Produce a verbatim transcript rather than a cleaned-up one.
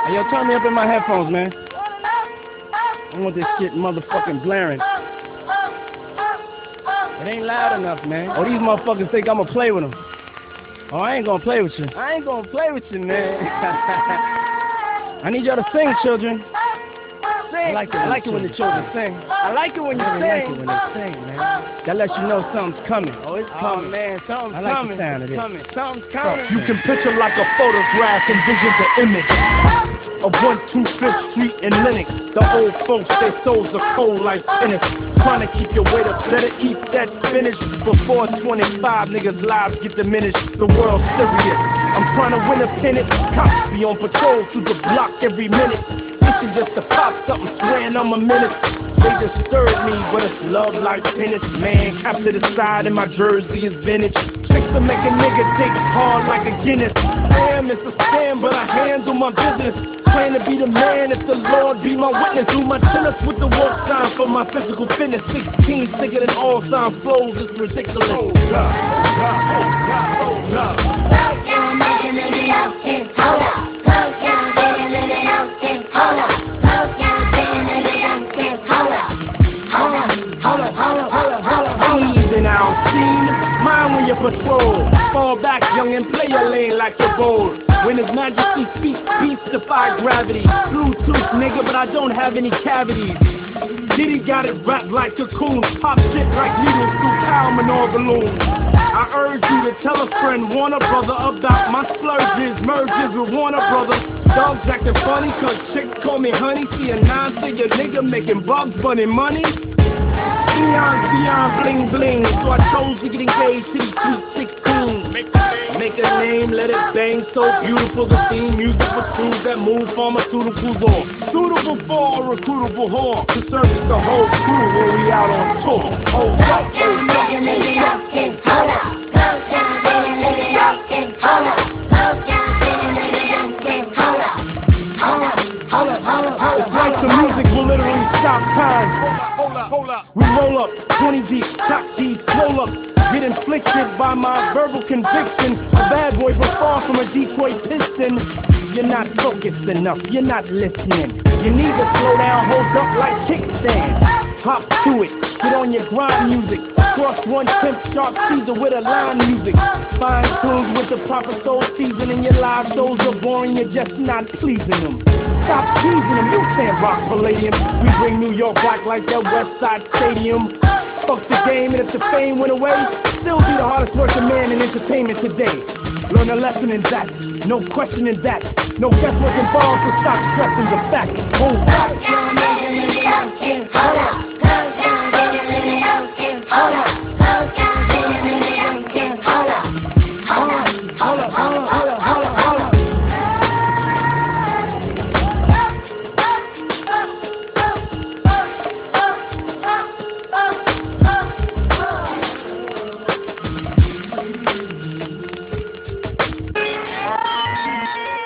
Hey, yo, turn me up in my headphones, man. I want this shit motherfucking blaring. It ain't loud enough, man. Oh, these motherfuckers think I'ma play with them. Oh, I ain't gonna play with you. I ain't gonna play with you, man. I need y'all to sing, children. Sing. I like it, I like it when the children sing. I like it when you sing. I like it when they sing, man. That lets you know something's coming. Oh, it's coming. Oh, man, something's I like coming. The sound of it. Coming. Something's coming. You can picture like a photograph, envision the image of one two fifth Street in Lenox. The old folks, their souls are cold like spinach. Trying to keep your weight up, better keep that finish. Before twenty-five, niggas' lives get diminished. The world's serious. I'm trying to win a pennant. Cops be on patrol through the block every minute. Itching just to pop something, swearing I'm a minute. They disturb me, but it's love like tennis. Man, capture the side and my jersey is vintage. Tricks to make a nigga dig hard like a Guinness. Damn, it's a scam, but I handle my business. Trying to be the man if the Lord be my witness. Do my tennis with the work sign for my physical fitness. Sixteen thicker than all time flows, it's ridiculous. Oh, God, God, oh, God, oh, God. Slow down, make a million out in, hold up. Slow down, get a million out in, hold up. Slow down, get a million out in, hold up. Hold up, hold up, hold up, hold up, hold up. Easing out, seen, mind when you patrol. Fall back, young, and play your lane like you're bold. When His Majesty speaks, beats defy gravity. Bluetooth, nigga, but I don't have any cavities. Diddy got it wrapped like cocoon. Pop shit like needles through Calmanor balloons. I urge you to tell a friend, warn a brother about my splurges, merges with Warner Brothers. Dogs acting funny cause chicks call me honey. See a nine-figure nigga making Bugs Bunny money. Eons beyond bling bling, so I chose to get engaged to these sweet sixteen. Make a name, let it bang, so beautiful the theme. Music for tools that move pharmaceuticals on. Suitable for a recruitable whore. To service the whole crew when we out on tour. Oh, hold up, hold up, hold up. Hold up, slow down, get a little out and hold up. Slow down, get a little out and hold up. Hold up, hold up, hold up, hold up. It's like the music will literally stop time. Hold up, hold up, hold up. We roll up, twenty deep, top keys, roll up. Get inflicted by my verbal conviction. A bad boy but far from a Detroit Piston. You're not focused enough, you're not listening. You need to slow down, hold up like kickstand. Hop to it, get on your grind music. Cross one tenth sharp Caesar with a line music. Fine tuned with the proper soul seasoning. Your live shows are boring, you're just not pleasing them. Stop teasing them, you can't rock Palladium. We bring New York back like that West Side Stadium. Fuck the game, and if the fame went away, still be the hardest working man in entertainment today. Learn a lesson in that, no question in that. No guesswork involved, so stop stressing the fact. Hold up.